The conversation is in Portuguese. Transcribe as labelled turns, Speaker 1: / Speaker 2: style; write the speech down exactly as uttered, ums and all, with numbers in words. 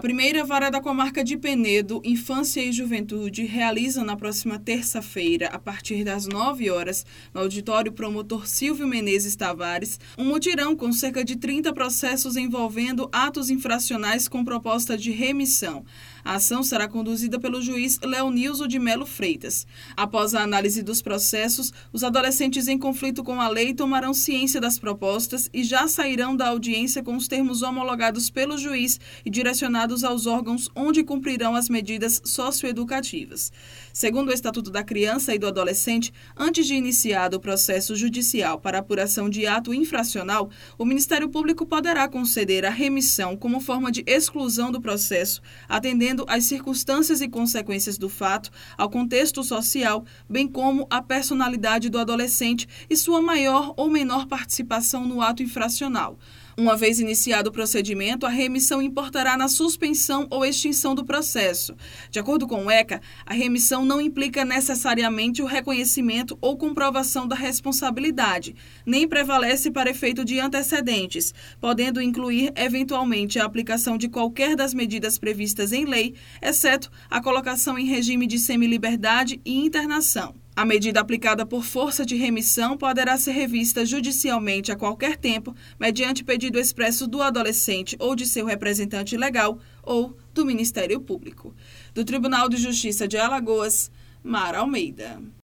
Speaker 1: primeira vara da comarca de Penedo, Infância e Juventude, realiza na próxima terça-feira, a partir das nove horas, no auditório promotor Silvio Menezes Tavares, um mutirão com cerca de trinta processos envolvendo atos infracionais com proposta de remissão. A ação será conduzida pelo juiz Leonilson de Melo Freitas. Após a análise dos processos, os adolescentes em conflito com a lei tomarão ciência das propostas e já sairão da audiência com os termos homologados pelo juiz e direcionados aos órgãos onde cumprirão as medidas socioeducativas. Segundo o Estatuto da Criança e do Adolescente, antes de iniciado o processo judicial para apuração de ato infracional, o Ministério Público poderá conceder a remissão como forma de exclusão do processo, atendendo às circunstâncias e consequências do fato, ao contexto social, bem como à personalidade do adolescente e sua maior ou menor participação no ato infracional. Uma vez iniciado o procedimento, a remissão importará na suspensão ou extinção do processo. De acordo com o ECA, a remissão não implica necessariamente o reconhecimento ou comprovação da responsabilidade, nem prevalece para efeito de antecedentes, podendo incluir eventualmente a aplicação de qualquer das medidas previstas em lei, exceto a colocação em regime de semiliberdade e internação. A medida aplicada por força de remissão poderá ser revista judicialmente a qualquer tempo, mediante pedido expresso do adolescente ou de seu representante legal ou do Ministério Público. Do Tribunal de Justiça de Alagoas, Mara Almeida.